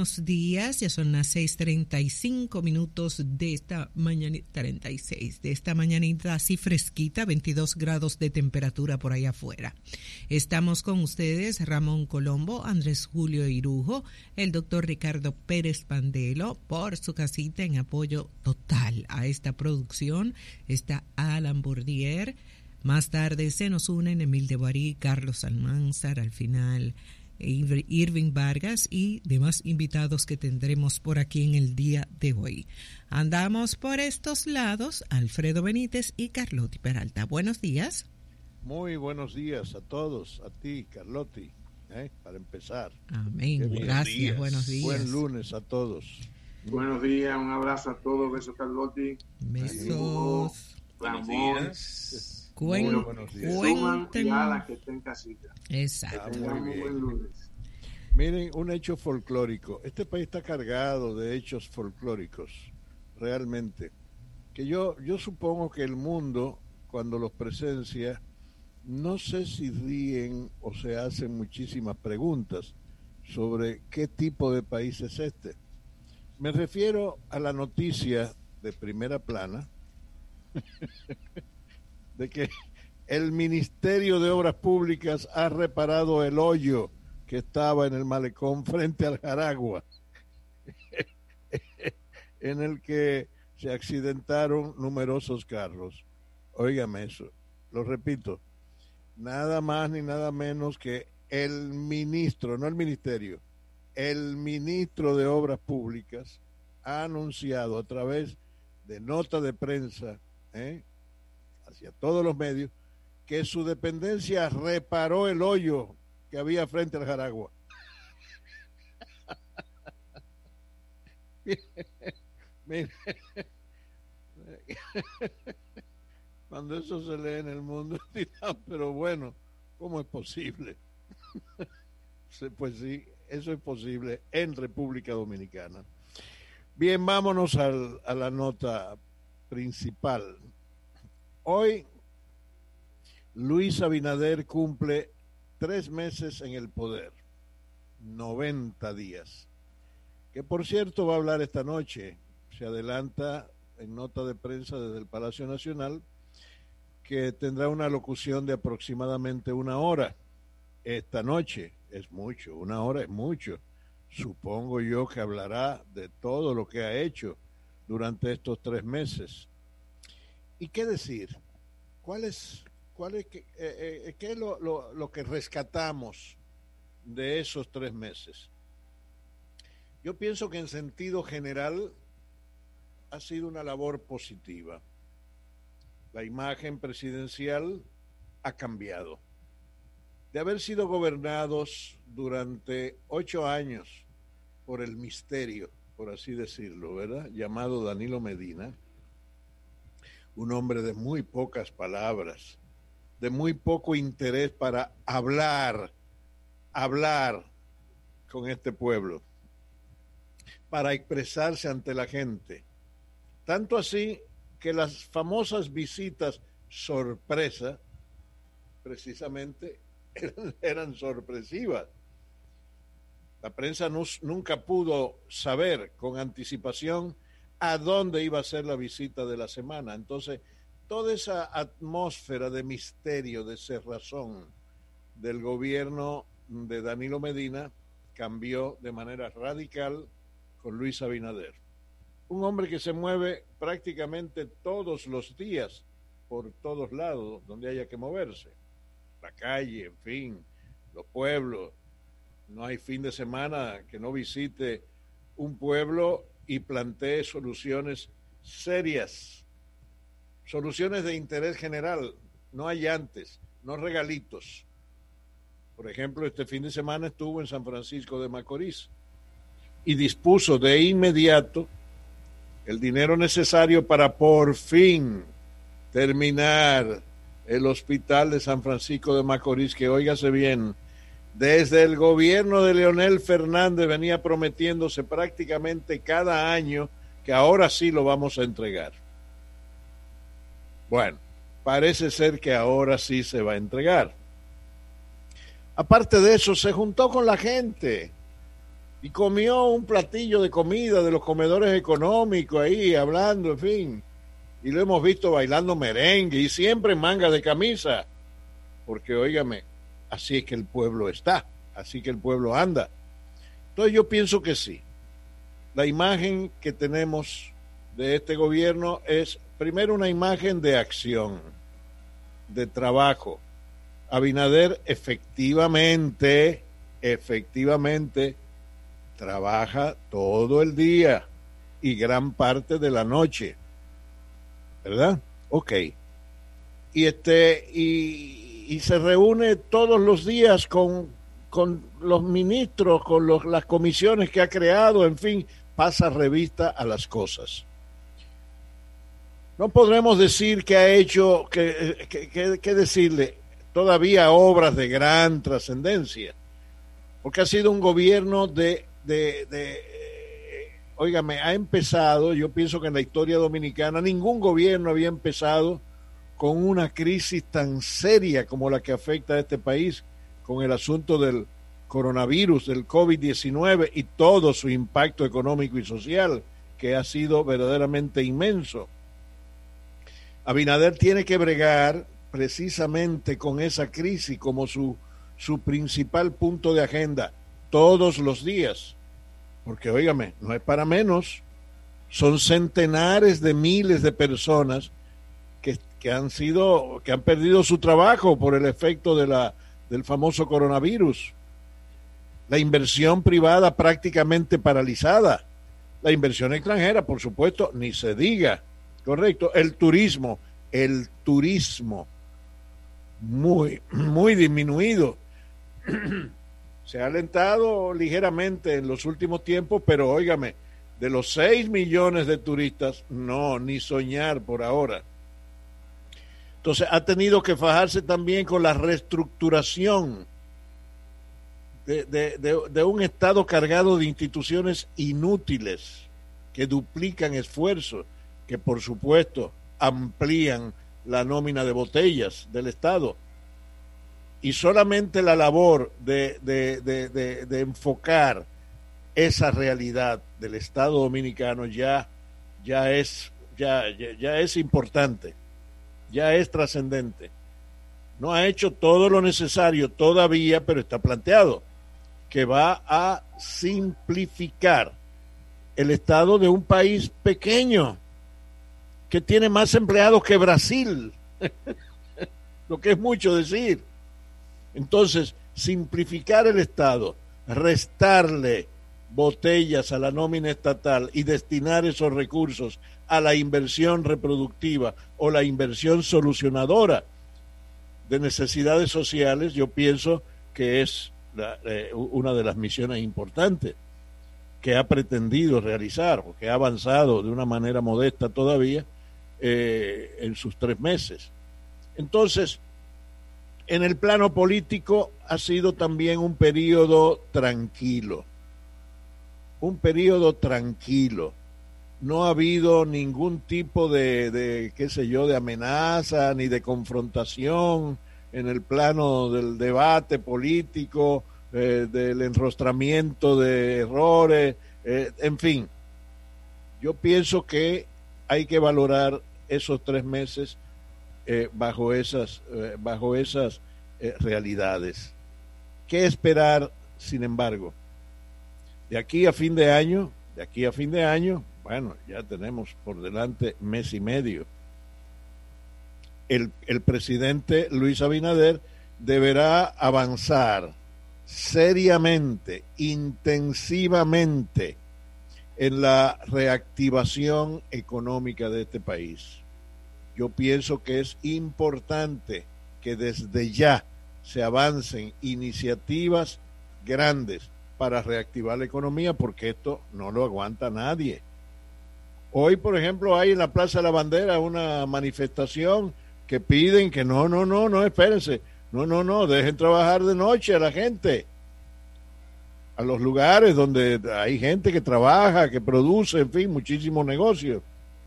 buenos días. Ya son las 6:35 de esta mañana, 36, de esta mañanita así fresquita, 22 grados de temperatura por ahí afuera. Estamos con ustedes, Ramón Colombo, Andrés Julio Irujo, el doctor Ricardo Pérez Pandelo, por su casita en apoyo total a esta producción. Está Alan Bourdier. Más tarde se nos unen Emil de Boarí, Carlos Almanzar, al final Irving Vargas y demás invitados que tendremos por aquí en el día de hoy. Andamos por estos lados, Alfredo Benítez y Carlotti Peralta. Buenos días. Muy buenos días a todos, a ti, Carlotti, para empezar. Amén, gracias, buenos días. Buen lunes a todos. Buenos días, un abrazo a todos, besos Carlotti. Besos. Ramón. Cuenten. A la que esté en casita. Exacto. Muy bien. Miren, un hecho folclórico. Este país está cargado de hechos folclóricos, realmente. Que yo supongo que el mundo, cuando los presencia, no sé si ríen o se hacen muchísimas preguntas sobre qué tipo de país es este. Me refiero a la noticia de primera plana de que el Ministerio de Obras Públicas ha reparado el hoyo que estaba en el malecón frente al Jaragua, en el que se accidentaron numerosos carros. Óigame eso, lo repito, nada más ni nada menos que el ministro, no el ministerio, el ministro de Obras Públicas ha anunciado a través de nota de prensa, hacia todos los medios, que su dependencia reparó el hoyo que había frente al Jaragua. Mire, cuando eso se lee en el mundo, dirán, pero bueno, ¿cómo es posible? Pues sí, eso es posible en República Dominicana. Bien, vámonos a la nota principal. Hoy, Luis Abinader cumple 3 meses en el poder, 90 días. Que por cierto va a hablar esta noche, se adelanta en nota de prensa desde el Palacio Nacional, que tendrá una locución de aproximadamente 1 hora. Esta noche es mucho, 1 hora es mucho. Supongo yo que hablará de todo lo que ha hecho durante estos 3 meses. ¿Y qué decir? ¿Qué es lo que rescatamos de esos 3 meses? Yo pienso que en sentido general ha sido una labor positiva. La imagen presidencial ha cambiado. De haber sido gobernados durante 8 años por el misterio, por así decirlo, ¿verdad?, llamado Danilo Medina, un hombre de muy pocas palabras, de muy poco interés para hablar con este pueblo, para expresarse ante la gente. Tanto así que las famosas visitas sorpresa, precisamente, eran sorpresivas. La prensa nunca pudo saber con anticipación a dónde iba a ser la visita de la semana. Entonces, toda esa atmósfera de misterio, de cerrazón del gobierno de Danilo Medina cambió de manera radical con Luis Abinader. Un hombre que se mueve prácticamente todos los días por todos lados donde haya que moverse. La calle, en fin, los pueblos. No hay fin de semana que no visite un pueblo y plantee soluciones serias, soluciones de interés general, no allantes, no regalitos. Por ejemplo, este fin de semana estuvo en San Francisco de Macorís y dispuso de inmediato el dinero necesario para por fin terminar el hospital de San Francisco de Macorís, que, óigase bien, desde el gobierno de Leonel Fernández venía prometiéndose prácticamente cada año que ahora sí lo vamos a entregar. Bueno, parece ser que ahora sí se va a entregar. Aparte de eso, se juntó con la gente y comió un platillo de comida de los comedores económicos ahí, hablando, en fin. Y lo hemos visto bailando merengue y siempre en manga de camisa. Porque, óigame, así es que el pueblo está, así que el pueblo anda. Entonces yo pienso que sí. La imagen que tenemos de este gobierno es primero una imagen de acción, de trabajo. Abinader efectivamente trabaja todo el día y gran parte de la noche, ¿verdad? Ok. Y se reúne todos los días con los ministros, con las comisiones que ha creado, en fin, pasa revista a las cosas. No podremos decir que ha hecho, que decirle, todavía obras de gran trascendencia, porque ha sido un gobierno óigame, ha empezado, yo pienso que en la historia dominicana ningún gobierno había empezado con una crisis tan seria como la que afecta a este país, con el asunto del coronavirus, del COVID-19 y todo su impacto económico y social, que ha sido verdaderamente inmenso. Abinader tiene que bregar precisamente con esa crisis como su principal punto de agenda todos los días, porque óigame, no es para menos, son centenares de miles de personas que han perdido su trabajo por el efecto del famoso coronavirus. La inversión privada prácticamente paralizada, la inversión extranjera, por supuesto, ni se diga. Correcto, el turismo muy, muy disminuido. Se ha alentado ligeramente en los últimos tiempos, pero óigame, de los 6 millones de turistas, no, ni soñar por ahora. Entonces ha tenido que fajarse también con la reestructuración de un Estado cargado de instituciones inútiles que duplican esfuerzos, que por supuesto amplían la nómina de botellas del Estado. Y solamente la labor de enfocar esa realidad del Estado dominicano ya es importante, ya es trascendente. No ha hecho todo lo necesario todavía, pero está planteado que va a simplificar el Estado de un país pequeño que tiene más empleados que Brasil, lo que es mucho decir. Entonces, simplificar el Estado, restarle botellas a la nómina estatal y destinar esos recursos a la inversión reproductiva o la inversión solucionadora de necesidades sociales, yo pienso que es una de las misiones importantes que ha pretendido realizar, porque ha avanzado de una manera modesta todavía en sus 3 meses. Entonces, en el plano político ha sido también un periodo tranquilo. No ha habido ningún tipo de amenaza ni de confrontación en el plano del debate político, del enrostramiento de errores, en fin. Yo pienso que hay que valorar esos 3 meses bajo esas realidades. ¿Qué esperar, sin embargo? De aquí a fin de año, bueno, ya tenemos por delante mes y medio. El presidente Luis Abinader deberá avanzar seriamente, intensivamente en la reactivación económica de este país. Yo pienso que es importante que desde ya se avancen iniciativas grandes para reactivar la economía, porque esto no lo aguanta nadie. Hoy, por ejemplo, hay en la Plaza de la Bandera una manifestación que piden que no, espérense, no, dejen trabajar de noche a la gente, a los lugares donde hay gente que trabaja, que produce, en fin, muchísimos negocios.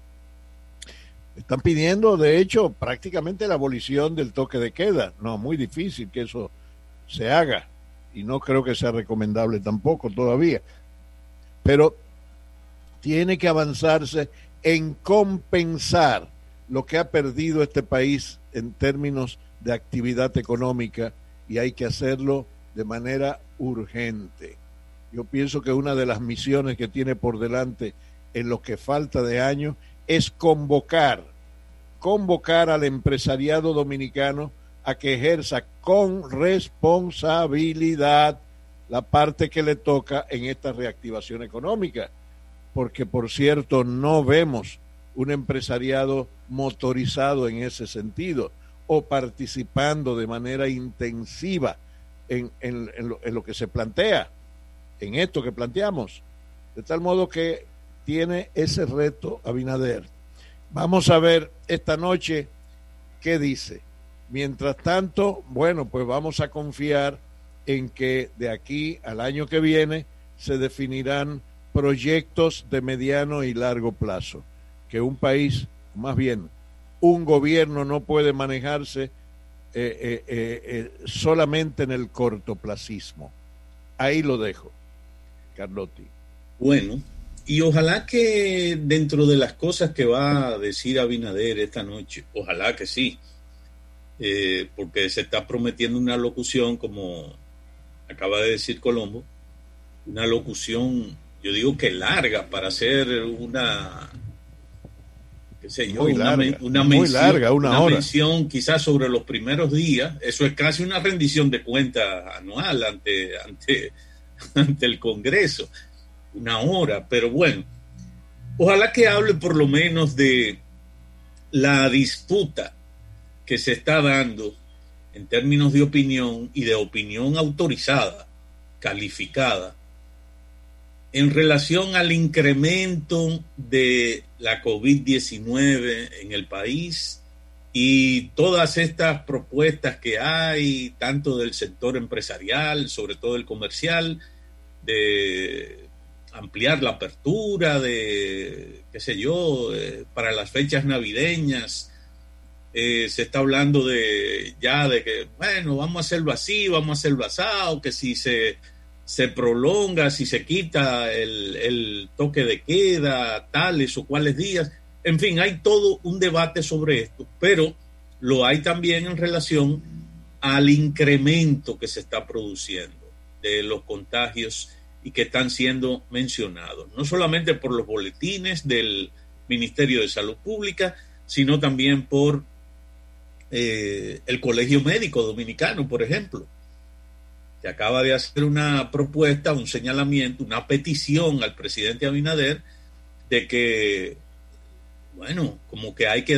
Están pidiendo, de hecho, prácticamente la abolición del toque de queda. No, muy difícil que eso se haga y no creo que sea recomendable tampoco todavía. pero tiene que avanzarse en compensar lo que ha perdido este país en términos de actividad económica, y hay que hacerlo de manera urgente. Yo pienso que una de las misiones que tiene por delante en lo que falta de año es convocar al empresariado dominicano a que ejerza con responsabilidad la parte que le toca en esta reactivación económica, porque por cierto no vemos un empresariado motorizado en ese sentido o participando de manera intensiva en lo que se plantea, en esto que planteamos, de tal modo que tiene ese reto Abinader. Vamos a ver esta noche qué dice. Mientras tanto, bueno, pues vamos a confiar en que de aquí al año que viene se definirán proyectos de mediano y largo plazo, que un país, más bien un gobierno, no puede manejarse solamente en el cortoplacismo. Ahí lo dejo, Carlotti. Bueno, y ojalá que dentro de las cosas que va a decir Abinader esta noche, ojalá que sí, porque se está prometiendo una locución, como acaba de decir Colombo, una locución, yo digo que larga, para hacer una, qué sé yo, una mención quizás sobre los primeros días. Eso es casi una rendición de cuentas anual ante el Congreso, una hora, pero bueno, ojalá que hable por lo menos de la disputa que se está dando en términos de opinión y de opinión autorizada, calificada, en relación al incremento de la COVID-19 en el país y todas estas propuestas que hay, tanto del sector empresarial, sobre todo el comercial, de ampliar la apertura, de, qué sé yo, para las fechas navideñas. Se está hablando de que, bueno, vamos a hacerlo así, vamos a hacerlo asado, que si se prolonga, si se quita el toque de queda, tales o cuales días. En fin, hay todo un debate sobre esto, pero lo hay también en relación al incremento que se está produciendo de los contagios y que están siendo mencionados, no solamente por los boletines del Ministerio de Salud Pública, sino también por el Colegio Médico Dominicano, por ejemplo, que acaba de hacer una propuesta, un señalamiento, una petición al presidente Abinader de que, bueno, como que hay que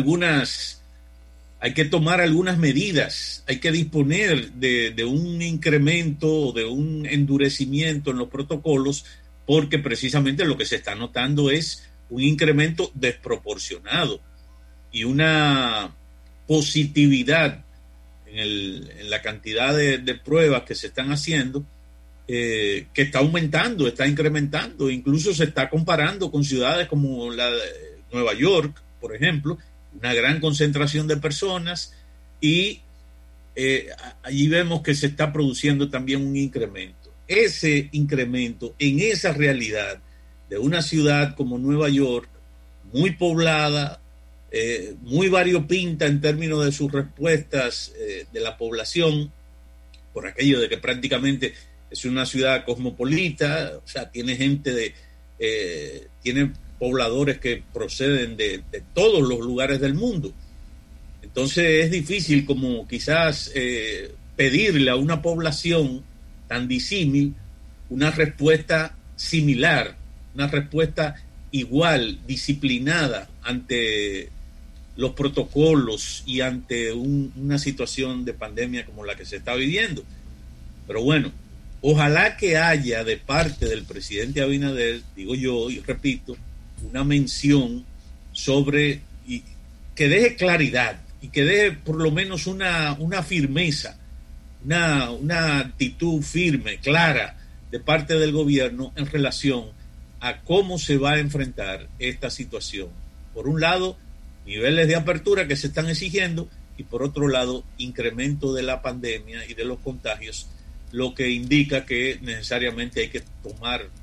tomar algunas medidas, hay que disponer de un incremento, de un endurecimiento en los protocolos, porque precisamente lo que se está notando es un incremento desproporcionado y una positividad en la cantidad de pruebas que se están haciendo, que está aumentando, está incrementando, incluso se está comparando con ciudades como la de Nueva York, por ejemplo, una gran concentración de personas, y allí vemos que se está produciendo también un incremento. Ese incremento en esa realidad de una ciudad como Nueva York, muy poblada, muy variopinta en términos de sus respuestas de la población, por aquello de que prácticamente es una ciudad cosmopolita, o sea, tiene gente tiene pobladores que proceden de todos los lugares del mundo. Entonces es difícil como quizás pedirle a una población tan disímil una respuesta similar, una respuesta igual, disciplinada ante los protocolos y ante una situación de pandemia como la que se está viviendo. Pero bueno, ojalá que haya de parte del presidente Abinader, digo yo y repito, una mención sobre, y que deje claridad y que deje por lo menos una firmeza, una actitud firme, clara de parte del gobierno en relación a cómo se va a enfrentar esta situación. Por un lado, niveles de apertura que se están exigiendo, y por otro lado, incremento de la pandemia y de los contagios, lo que indica que necesariamente hay que tomar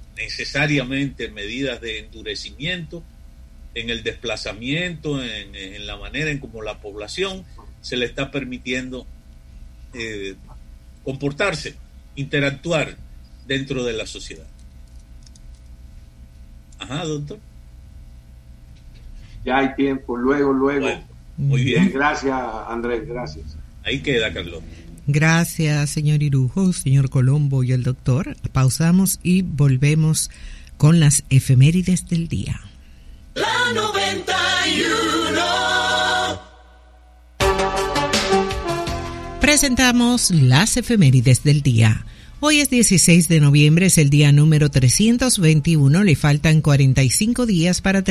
necesariamente medidas de endurecimiento en el desplazamiento, en la manera en cómo la población se le está permitiendo comportarse, interactuar dentro de la sociedad. Ajá, doctor. Ya hay tiempo, luego. Bueno, muy bien. Gracias, Andrés, gracias. Ahí queda, Carlos. Gracias, señor Irujo, señor Colombo y el doctor. Pausamos y volvemos con las efemérides del día. La 91. Presentamos las efemérides del día. Hoy es 16 de noviembre, es el día número 321, le faltan 45 días para